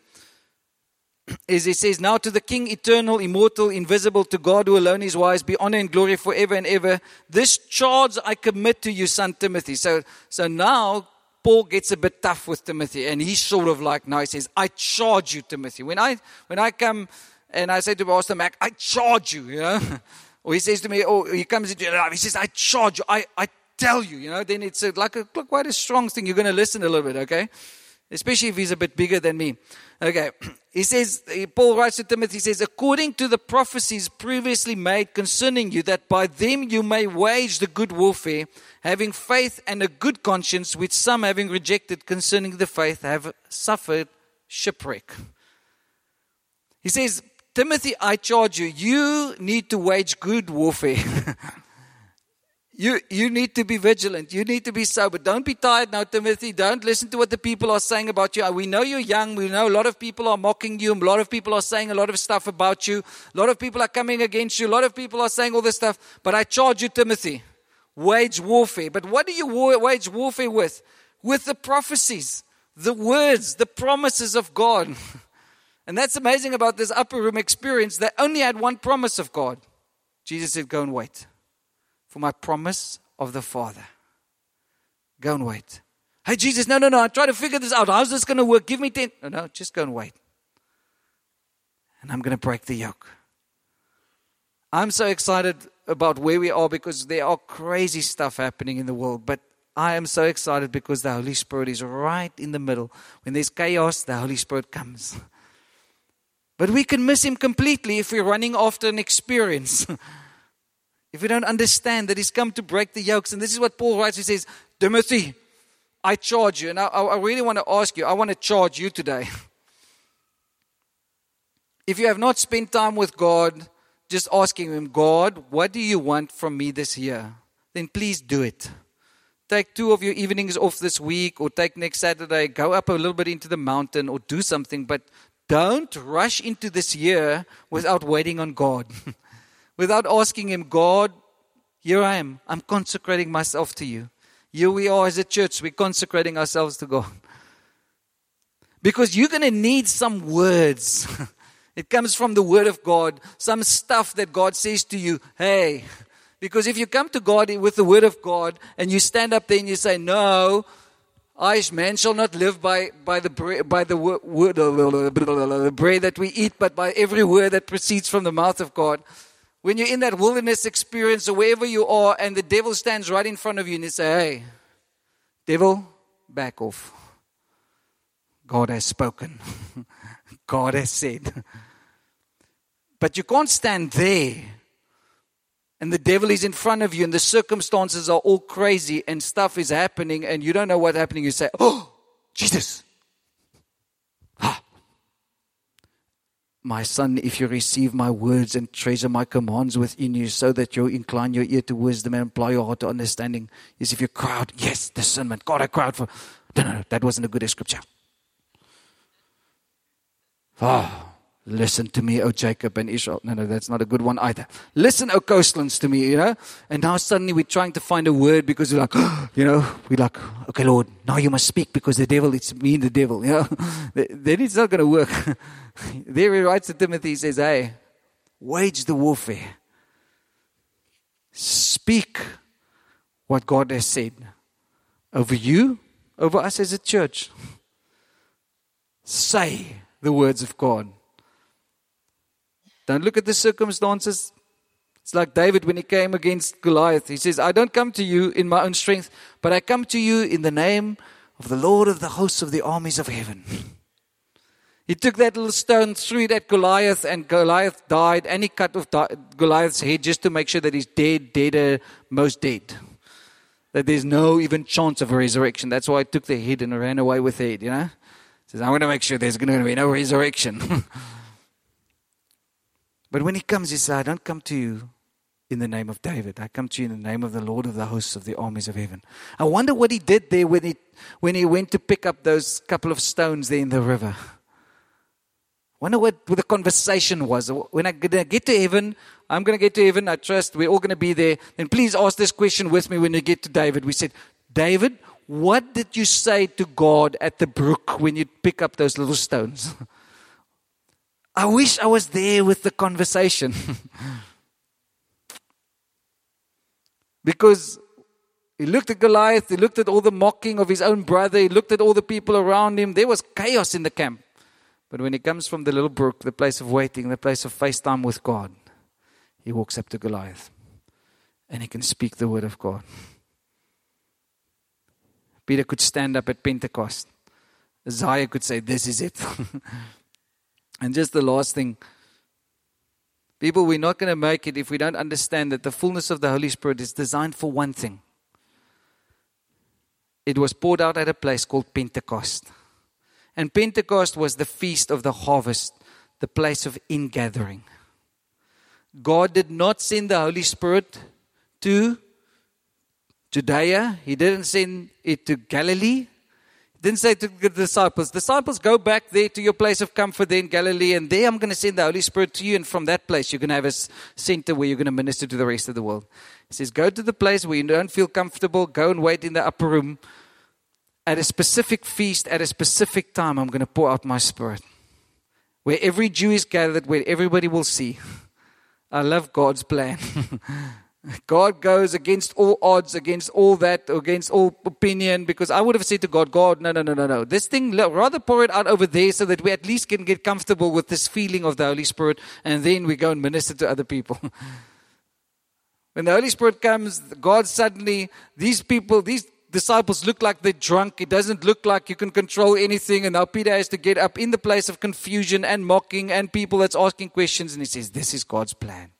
is he says, now to the King, eternal, immortal, invisible, to God who alone is wise, be honor and glory forever and ever. This charge I commit to you, son Timothy. So, so now Paul gets a bit tough with Timothy, and he's sort of like, now he says, I charge you, Timothy. When I when I come and I say to Pastor Mac, I charge you, you know. Or he says to me, or he comes into your life, he says, I charge you, I, I tell you, you know. Then it's a, like a, quite a strong thing. You're going to listen a little bit, okay? Especially if he's a bit bigger than me. Okay, he says, Paul writes to Timothy, he says, according to the prophecies previously made concerning you, that by them you may wage the good warfare, having faith and a good conscience, which some having rejected concerning the faith have suffered shipwreck. He says, Timothy, I charge you, you need to wage good warfare. You you need to be vigilant. You need to be sober. Don't be tired now, Timothy. Don't listen to what the people are saying about you. We know you're young. We know a lot of people are mocking you. A lot of people are saying a lot of stuff about you. A lot of people are coming against you. A lot of people are saying all this stuff. But I charge you, Timothy, wage warfare. But what do you wage warfare with? With the prophecies, the words, the promises of God. And that's amazing about this upper room experience. They only had one promise of God. Jesus said, go and wait for my promise of the Father. Go and wait. Hey, Jesus, no, no, no, I try to figure this out. How's this going to work? Give me ten. No, no, just go and wait. And I'm going to break the yoke. I'm so excited about where we are because there are crazy stuff happening in the world. But I am so excited because the Holy Spirit is right in the middle. When there's chaos, the Holy Spirit comes. But we can miss Him completely if we're running after an experience. If we don't understand that He's come to break the yokes. And this is what Paul writes. He says, Timothy, I charge you. And I, I really want to ask you, I want to charge you today. If you have not spent time with God, just asking Him, God, what do you want from me this year? Then please do it. Take two of your evenings off this week, or take next Saturday, go up a little bit into the mountain or do something. But don't rush into this year without waiting on God. Without asking Him, God, here I am. I'm consecrating myself to you. Here we are as a church. We're consecrating ourselves to God. Because you're going to need some words. It comes from the Word of God. Some stuff that God says to you, hey. Because if you come to God with the Word of God and you stand up there and you say, no, I, man shall not live by, by the bread, by the word, the bread that we eat, but by every word that proceeds from the mouth of God. When you're in that wilderness experience or wherever you are and the devil stands right in front of you and you say, hey, devil, back off. God has spoken. God has said. But you can't stand there and the devil is in front of you and the circumstances are all crazy and stuff is happening and you don't know what's happening. You say, oh, Jesus. Ah. My son, if you receive my words and treasure my commands within you so that you incline your ear to wisdom and apply your heart to understanding. Is if you cry out, yes, discernment. God, I cried for. No, no, no, that wasn't a good scripture. Ah. Listen to me, O Jacob and Israel. No, no, that's not a good one either. Listen, O coastlands, to me, you know. And now suddenly we're trying to find a word because we're like, you know, we're like, okay, Lord, now you must speak because the devil, it's me and the devil, you know. Then it's not going to work. There he writes to Timothy, he says, hey, wage the warfare. Speak what God has said over you, over us as a church. Say the words of God. Don't look at the circumstances. It's like David when he came against Goliath. He says, I don't come to you in my own strength, but I come to you in the name of the Lord of the hosts of the armies of heaven. He took that little stone, threw it at Goliath, and Goliath died, and he cut off Goliath's head just to make sure that he's dead, deader, most dead. That there's no even chance of a resurrection. That's why I took the head and ran away with the head, you know. He says, I want to make sure there's going to be no resurrection. But when he comes, he says, I don't come to you in the name of David. I come to you in the name of the Lord of the hosts of the armies of heaven. I wonder what he did there when he, when he went to pick up those couple of stones there in the river. I wonder what, what the conversation was. When I get to heaven, I'm going to get to heaven. I trust we're all going to be there. Then please ask this question with me when you get to David. We said, David, what did you say to God at the brook when you pick up those little stones? I wish I was there with the conversation. Because he looked at Goliath, he looked at all the mocking of his own brother, he looked at all the people around him. There was chaos in the camp. But when he comes from the little brook, the place of waiting, the place of face time with God, he walks up to Goliath. And he can speak the word of God. Peter could stand up at Pentecost. Isaiah could say, this is it. And just the last thing. People, we're not going to make it if we don't understand that the fullness of the Holy Spirit is designed for one thing. It was poured out at a place called Pentecost. And Pentecost was the feast of the harvest, the place of ingathering. God did not send the Holy Spirit to Judea. He didn't send it to Galilee. Didn't say to the disciples, disciples, go back there to your place of comfort there in Galilee, and there I'm going to send the Holy Spirit to you, and from that place you're going to have a center where you're going to minister to the rest of the world. He says, go to the place where you don't feel comfortable, go and wait in the upper room. At a specific feast, at a specific time, I'm going to pour out my Spirit. Where every Jew is gathered, where everybody will see. I love God's plan. God goes against all odds, against all that, against all opinion, because I would have said to God, God, no, no, no, no, no. This thing, rather pour it out over there so that we at least can get comfortable with this feeling of the Holy Spirit, and then we go and minister to other people. When the Holy Spirit comes, God suddenly, these people, these disciples look like they're drunk. It doesn't look like you can control anything. And now Peter has to get up in the place of confusion and mocking and people that's asking questions. And he says, this is God's plan.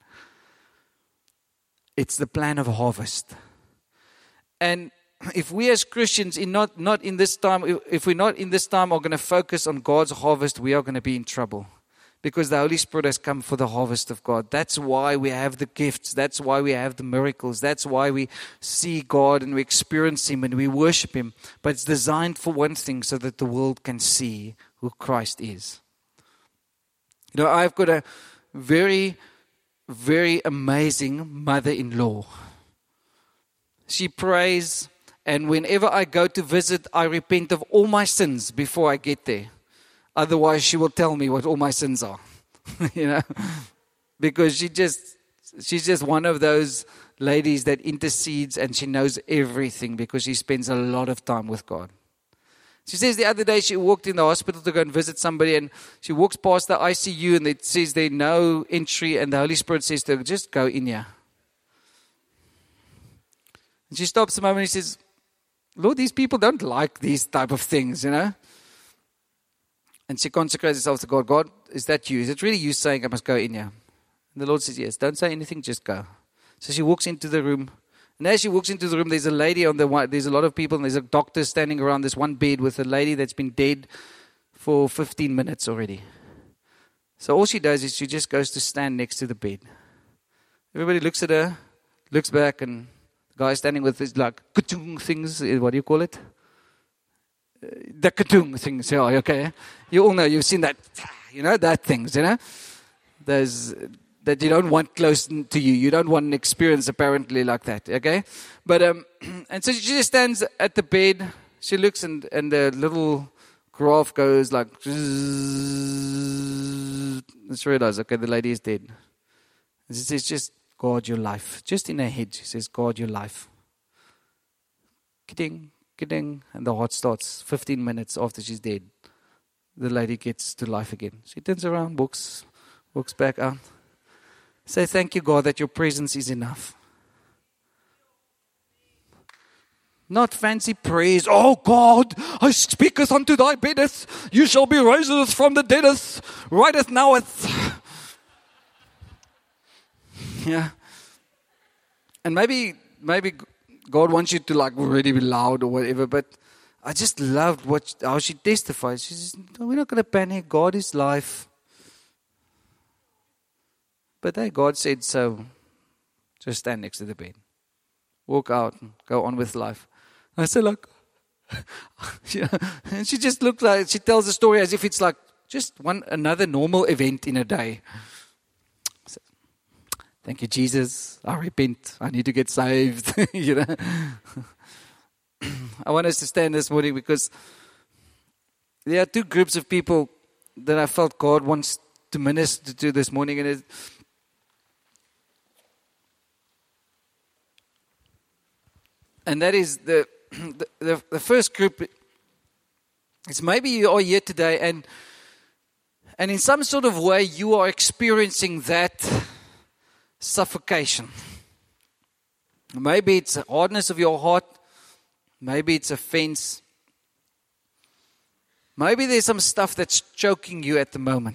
It's the plan of harvest. And if we as Christians, in not, not in this time, if, if we're not in this time are going to focus on God's harvest, we are going to be in trouble. Because the Holy Spirit has come for the harvest of God. That's why we have the gifts. That's why we have the miracles. That's why we see God and we experience Him and we worship Him. But it's designed for one thing, so that the world can see who Christ is. You know, I've got a very, very amazing mother-in-law. She prays, and whenever I go to visit, I repent of all my sins before I get there. Otherwise, she will tell me what all my sins are, you know, because she just, she's just one of those ladies that intercedes, and she knows everything because she spends a lot of time with God. She says the other day she walked in the hospital to go and visit somebody, and she walks past the I C U and it says there's no entry, and the Holy Spirit says to her, just go in here. And she stops a moment and she says, Lord, these people don't like these type of things, you know. And she consecrates herself to God. God, is that you? Is it really you saying I must go in here? And the Lord says, yes. Don't say anything, just go. So she walks into the room. And as she walks into the room, there's a lady on the one, there's a lot of people, and there's a doctor standing around this one bed with a lady that's been dead for fifteen minutes already. So all she does is she just goes to stand next to the bed. Everybody looks at her, looks back, and the guy standing with his like kutung things, what do you call it? The katung things, yeah, okay. You all know, you've seen that, you know, that things, you know. There's that you don't want close to you. You don't want an experience apparently like that, okay. But um, and so she just stands at the bed. She looks, and and the little graph goes like. Let's realize, okay, the lady is dead. And she says, just guard your life. Just in her head, she says, guard your life. Kidding. And the heart starts. fifteen minutes after she's dead, the lady gets to life again. She turns around, walks, walks back out. Say, thank you, God, that your presence is enough. Not fancy praise. Oh God, I speaketh unto thy beddeth. You shall be raised from the deadeth. Righteth knoweth. Yeah. And maybe, maybe God wants you to like really be loud or whatever, but I just loved what how she testifies. She says, no, we're not going to panic. God is life. But hey, God said so. Just stand next to the bed. Walk out and go on with life. I said, like, and she just looked like, she tells the story as if it's like just one another normal event in a day. Thank you, Jesus. I repent. I need to get saved. You know. I want us to stand this morning because there are two groups of people that I felt God wants to minister to this morning, and it, and that is the, the the the first group. It's maybe you are here today, and and in some sort of way you are experiencing that suffocation. Maybe it's a hardness of your heart. Maybe it's offense. Maybe there's some stuff that's choking you at the moment.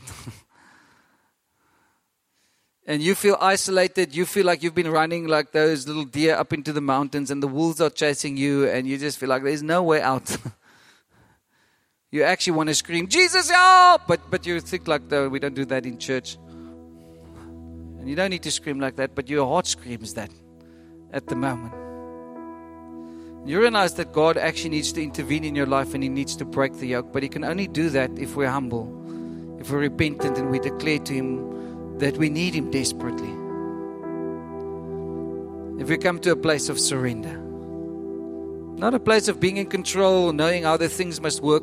And you feel isolated. You feel like you've been running like those little deer up into the mountains, and the wolves are chasing you, and you just feel like there's no way out. You actually want to scream, Jesus, help! But, but you think like, no, we don't do that in church. And you don't need to scream like that, but your heart screams that at the moment. You realize that God actually needs to intervene in your life, and He needs to break the yoke. But He can only do that if we're humble, if we're repentant, and we declare to Him that we need Him desperately. If we come to a place of surrender. Not a place of being in control, knowing how the things must work.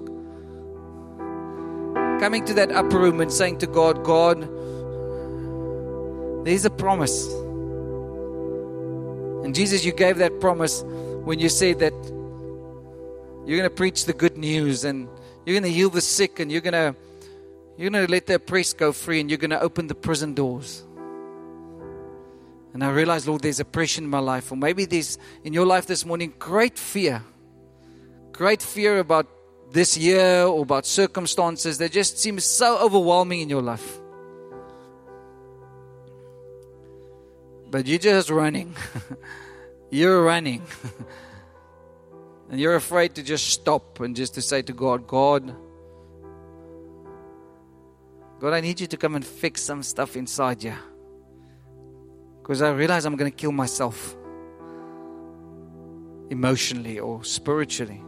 Coming to that upper room and saying to God, God, there's a promise And Jesus, you gave that promise when you said that you're going to preach the good news and you're going to heal the sick and you're going to you're going to let the oppressed go free and you're going to open the prison doors. And I realize, Lord, there's oppression in my life. Or maybe there's in your life this morning great fear. Great fear about this year or about circumstances that just seem so overwhelming in your life. But you're just running. You're running. And you're afraid to just stop and just to say to God, God, God, I need you to come and fix some stuff inside you. Because I realize I'm going to kill myself. Emotionally or spiritually.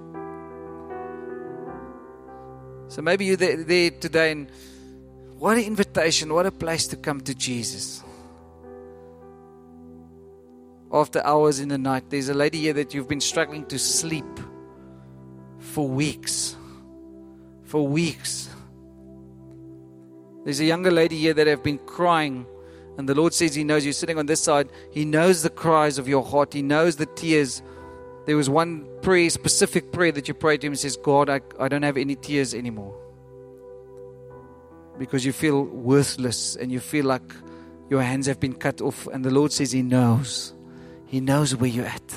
So maybe you're there, there today and what an invitation, what a place to come to Jesus. After hours in the night, there's a lady here that you've been struggling to sleep for weeks. For weeks. There's a younger lady here that have been crying, and the Lord says He knows. You're sitting on this side. He knows the cries of your heart. He knows the tears. There was one prayer, specific prayer that you prayed to Him and says, God, I, I don't have any tears anymore. Because you feel worthless and you feel like your hands have been cut off. And the Lord says He knows. He knows where you're at.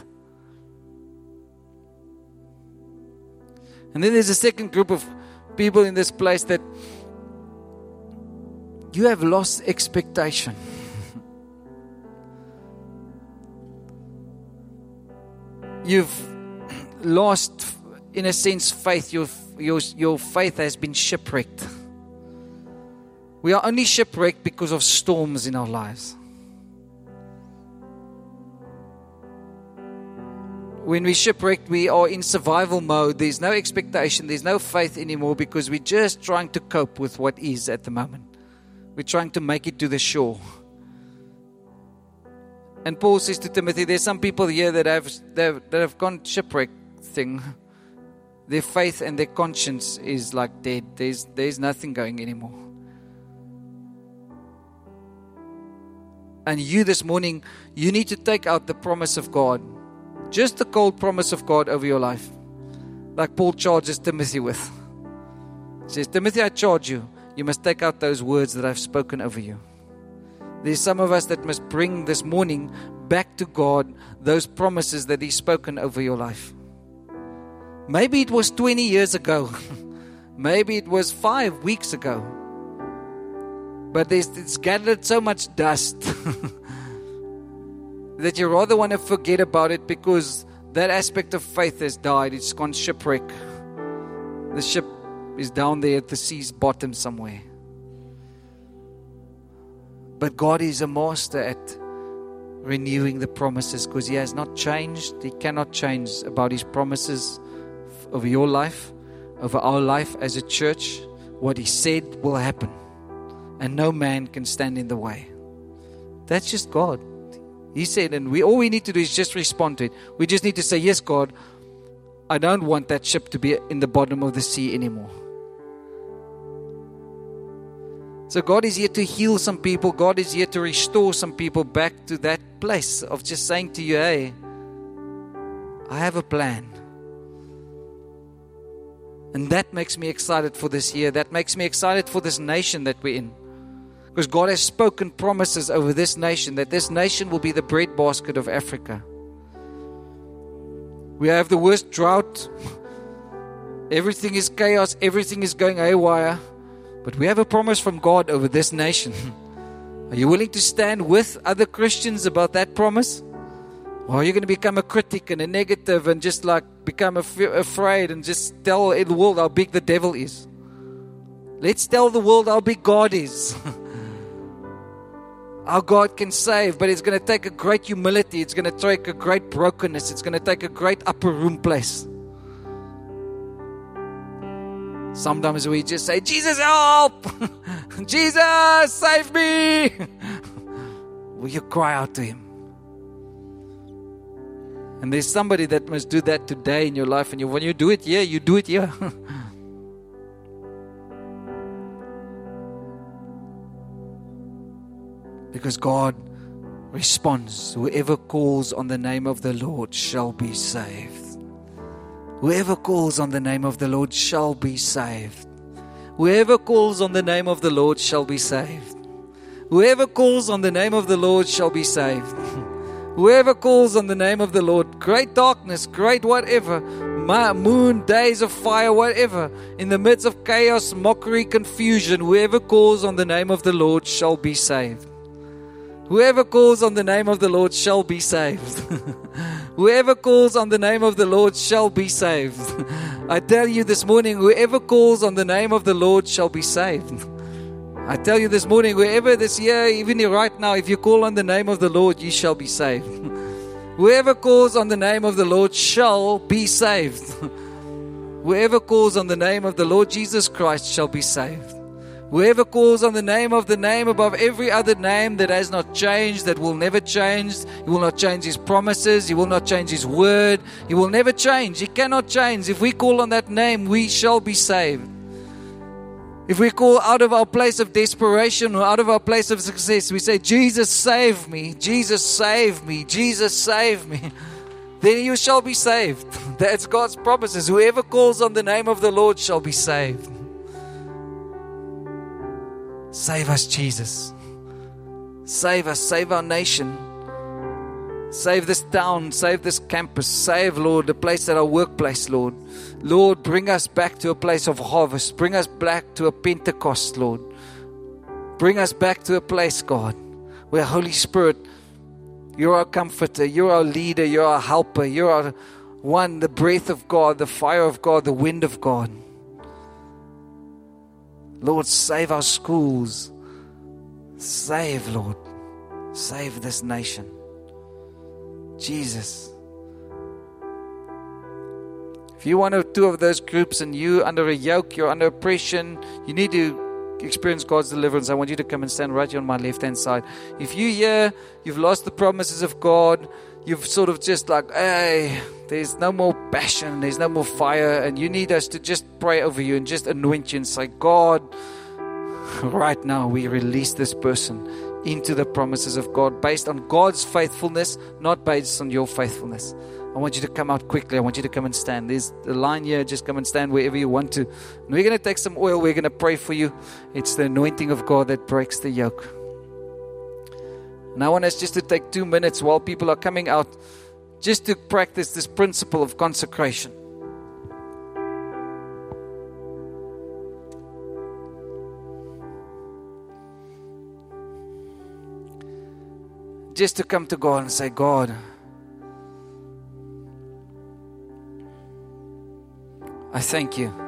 And then there's a second group of people in this place that you have lost expectation. You've lost, in a sense, faith. Your, your, your faith has been shipwrecked. We are only shipwrecked because of storms in our lives. When we shipwrecked, we are in survival mode. There's no expectation. There's no faith anymore because we're just trying to cope with what is at the moment. We're trying to make it to the shore. And Paul says to Timothy, there's some people here that have that have, that have gone shipwreck thing. Their faith and their conscience is like dead. There's there's nothing going anymore. And you this morning, you need to take out the promise of God. Just the cold promise of God over your life. Like Paul charges Timothy with. He says, Timothy, I charge you. You must take out those words that I've spoken over you. There's some of us that must bring this morning back to God those promises that He's spoken over your life. Maybe it was twenty years ago. Maybe it was five weeks ago. But there's, it's gathered so much dust that you rather want to forget about it because that aspect of faith has died. It's gone shipwreck. The ship is down there at the sea's bottom somewhere. But God is a master at renewing the promises because He has not changed. He cannot change about His promises over your life, over our life as a church. What He said will happen. And no man can stand in the way. That's just God. He said, and we all we need to do is just respond to it. We just need to say, yes, God, I don't want that ship to be in the bottom of the sea anymore. So God is here to heal some people. God is here to restore some people back to that place of just saying to you, hey, I have a plan. And that makes me excited for this year. That makes me excited for this nation that we're in. Because God has spoken promises over this nation, that this nation will be the breadbasket of Africa. We have the worst drought. Everything is chaos. Everything is going haywire. But we have a promise from God over this nation. Are you willing to stand with other Christians about that promise? Or are you going to become a critic and a negative and just like become af- afraid and just tell the world how big the devil is? Let's tell the world how big God is. Our God can save, but it's going to take a great humility. It's going to take a great brokenness. It's going to take a great upper room place. Sometimes we just say, Jesus, help! Jesus, save me! Will you cry out to Him? And there's somebody that must do that today in your life. And you, when you do it here, you do it here. Because God responds, whoever calls on the name of the Lord shall be saved. Whoever calls on the name of the Lord shall be saved. Whoever calls on the name of the Lord shall be saved. Whoever calls on the name of the Lord shall be saved. Whoever calls on the name of the Lord, great darkness, great whatever, moon, days of fire, whatever, in the midst of chaos, mockery, confusion, whoever calls on the name of the Lord shall be saved. Whoever calls on the name of the Lord shall be saved. Whoever calls on the name of the Lord shall be saved. I tell you this morning, whoever calls on the name of the Lord shall be saved. I tell you this morning, wherever this year, even right now, if you call on the name of the Lord, you shall be saved. Whoever calls on the name of the Lord shall be saved. Whoever calls on the name of the Lord Jesus Christ shall be saved. Whoever calls on the name of the name above every other name that has not changed, that will never change. He will not change His promises. He will not change His word. He will never change. He cannot change. If we call on that name, we shall be saved. If we call out of our place of desperation or out of our place of success, we say, Jesus, save me. Jesus, save me. Jesus, save me. Then you shall be saved. That's God's promises. Whoever calls on the name of the Lord shall be saved. Save us, Jesus. Save us. Save our nation. Save this town. Save this campus. Save, Lord, the place at our workplace, Lord. Lord, bring us back to a place of harvest. Bring us back to a Pentecost, Lord. Bring us back to a place, God, where Holy Spirit, You're our comforter, You're our leader, You're our helper, You're our one, the breath of God, the fire of God, the wind of God. Lord, save our schools. Save, Lord. Save this nation. Jesus. If you're one or two of those groups and you're under a yoke, you're under oppression, you need to experience God's deliverance, I want you to come and stand right here on my left-hand side. If you're here, you've lost the promises of God, you've sort of just like, hey, there's no more passion, there's no more fire, and you need us to just pray over you and just anoint you and say, God, right now we release this person into the promises of God based on God's faithfulness, not based on your faithfulness. I want you to come out quickly. I want you to come and stand. There's the line here. Just come and stand wherever you want to. And we're going to take some oil. We're going to pray for you. It's the anointing of God that breaks the yoke. And I want us just to take two minutes while people are coming out, just to practice this principle of consecration. Just to come to God and say, God, I thank you.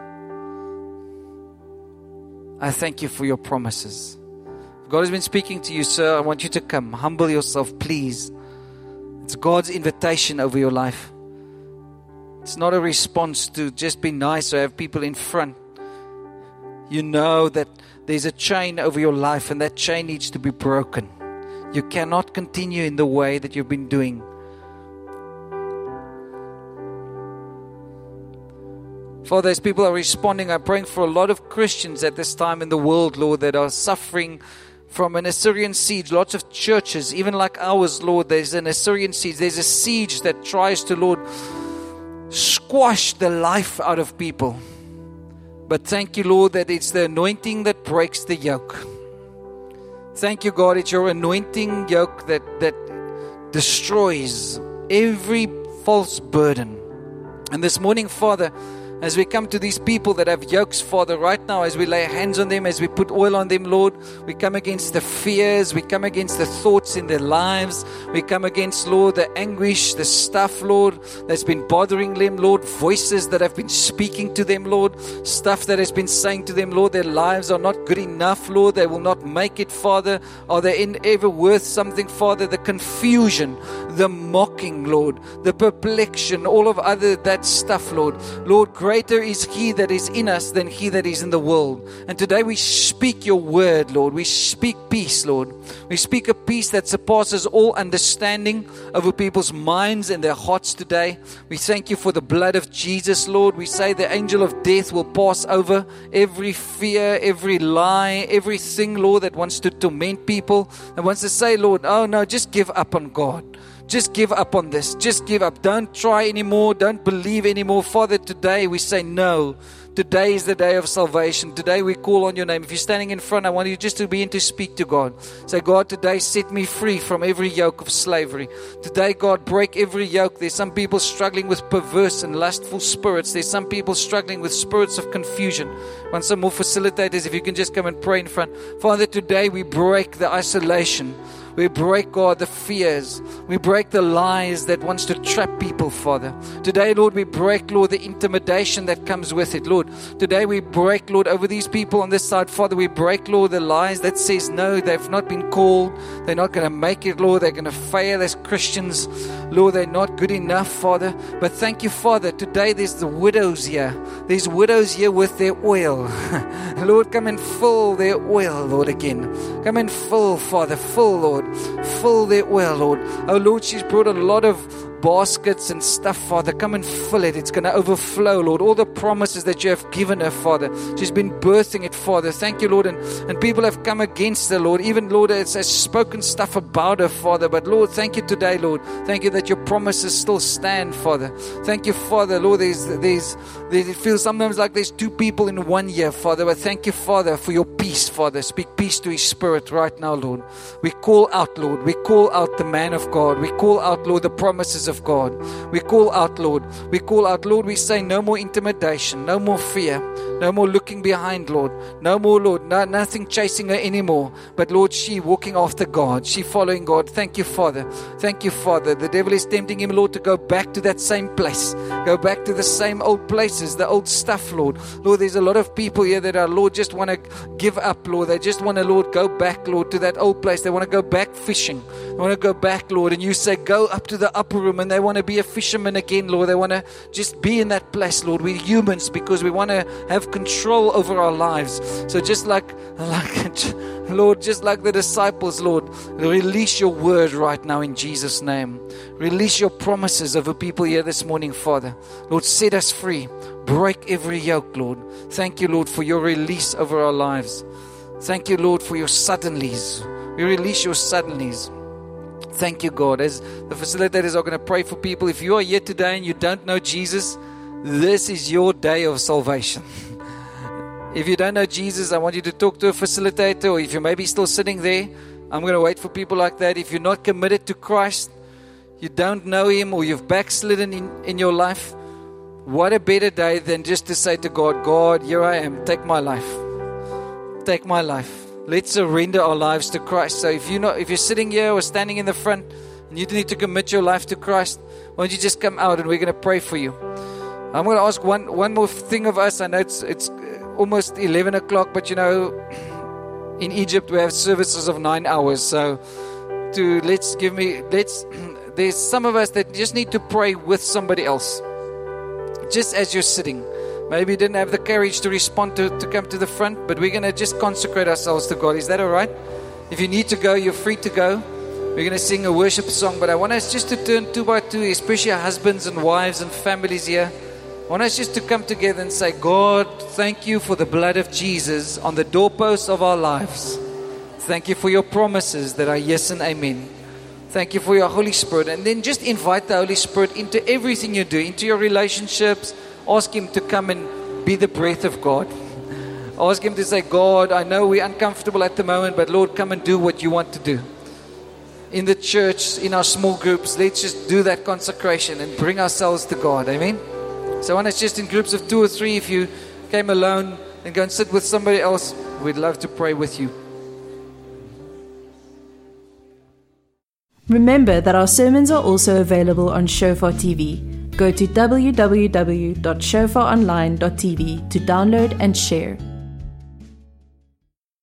I thank you for your promises. God has been speaking to you, sir. I want you to come. Humble yourself, please. It's God's invitation over your life. It's not a response to just be nice or have people in front. You know that there's a chain over your life and that chain needs to be broken. You cannot continue in the way that you've been doing. Father, as people are responding, I'm praying for a lot of Christians at this time in the world, Lord, that are suffering from an Assyrian siege. Lots of churches, even like ours, Lord, there's an Assyrian siege. There's a siege that tries to, Lord, squash the life out of people. But thank you, Lord, that it's the anointing that breaks the yoke. Thank you, God, it's your anointing yoke that, that destroys every false burden. And this morning, Father, as we come to these people that have yokes, Father, right now, as we lay hands on them, as we put oil on them, Lord, we come against the fears, we come against the thoughts in their lives, we come against, Lord, the anguish, the stuff, Lord, that's been bothering them, Lord, voices that have been speaking to them, Lord, stuff that has been saying to them, Lord, their lives are not good enough, Lord, they will not make it, Father, are they in, ever worth something, Father, the confusion the mocking, Lord, the perplexion, all of other that stuff, Lord. Lord, greater is He that is in us than he that is in the world. And today we speak your word, Lord. We speak peace, Lord. We speak a peace that surpasses all understanding over people's minds and their hearts today. We thank you for the blood of Jesus, Lord. We say the angel of death will pass over every fear, every lie, everything, Lord, that wants to torment people and wants to say, Lord, oh no, just give up on God. Just give up on this. Just give up. Don't try anymore. Don't believe anymore. Father, today we say no. Today is the day of salvation. Today we call on your name. If you're standing in front, I want you just to begin to speak to God. Say, God, today set me free from every yoke of slavery. Today, God, break every yoke. There's some people struggling with perverse and lustful spirits. There's some people struggling with spirits of confusion. I want some more facilitators, if you can just come and pray in front. Father, today we break the isolation. We break, God, the fears. We break the lies that wants to trap people, Father. Today, Lord, we break, Lord, the intimidation that comes with it, Lord. Today, we break, Lord, over these people on this side, Father, we break, Lord, the lies that says, no, they've not been called. They're not going to make it, Lord. They're going to fail as Christians. Lord, they're not good enough, Father. But thank you, Father. Today, there's the widows here. There's widows here with their oil. Lord, come and fill their oil, Lord, again. Come and fill, Father, fill, Lord. Fill their oil, Lord. Oh, Lord, she's brought a lot of baskets and stuff, Father. Come and fill it. It's going to overflow, Lord. All the promises that you have given her, Father. She's been birthing it, Father. Thank you, Lord. And, and people have come against her, Lord. Even, Lord, it's has spoken stuff about her, Father. But, Lord, thank you today, Lord. Thank you that your promises still stand, Father. Thank you, Father. Lord, there's, there's, there's, it feels sometimes like there's two people in one year, Father. But thank you, Father, for your peace, Father. Speak peace to his spirit right now, Lord. We call out, Lord. We call out the man of God. We call out, Lord, the promises of God. We call out, Lord. We call out, Lord. We say no more intimidation, no more fear, no more looking behind, Lord. No more, Lord. No, nothing chasing her anymore. But, Lord, she walking after God. She following God. Thank you, Father. Thank you, Father. The devil is tempting him, Lord, to go back to that same place. Go back to the same old places, the old stuff, Lord. Lord, there's a lot of people here that are, Lord, just want to give up, Lord. They just want to, Lord, go back, Lord, to that old place. They want to go back fishing. They want to go back, Lord. And you say, go up to the upper room, and they want to be a fisherman again, Lord. They want to just be in that place, Lord. We're humans because we want to have control over our lives. So just like, like Lord, just like the disciples, Lord, release your word right now in Jesus' name. Release your promises over people here this morning, Father. Lord, set us free. Break every yoke, Lord. Thank you, Lord, for your release over our lives. Thank you, Lord, for your suddenlies. We release your suddenlies. Thank you, God. As the facilitators are going to pray for people, if you are here today and you don't know Jesus, this is your day of salvation. If you don't know Jesus, I want you to talk to a facilitator, or if you're maybe still sitting there, I'm going to wait for people like that. If you're not committed to Christ, you don't know Him, or you've backslidden in, in your life, what a better day than just to say to God, God, here I am, take my life. Take my life. Let's surrender our lives to Christ. So if you're not, if you're sitting here or standing in the front and you need to commit your life to Christ, why don't you just come out and we're going to pray for you. I'm going to ask one one more thing of us. I know it's it's almost eleven o'clock, but you know, in Egypt we have services of nine hours. So to let's give me let's there's some of us that just need to pray with somebody else, just as you're sitting. Maybe you didn't have the courage to respond to, to come to the front, but we're going to just consecrate ourselves to God. Is that all right? If you need to go, you're free to go. We're going to sing a worship song, but I want us just to turn two by two, especially our husbands and wives and families here. I want us just to come together and say, God, thank you for the blood of Jesus on the doorposts of our lives. Thank you for your promises that are yes and amen. Thank you for your Holy Spirit. And then just invite the Holy Spirit into everything you do, into your relationships. Ask Him to come and be the breath of God. Ask Him to say, God, I know we're uncomfortable at the moment, but Lord, come and do what you want to do. In the church, in our small groups, let's just do that consecration and bring ourselves to God. Amen? So I want us just in groups of two or three. If you came alone, and go and sit with somebody else, we'd love to pray with you. Remember that our sermons are also available on Shofar T V. Go to w w w dot shofar online dot t v to download and share.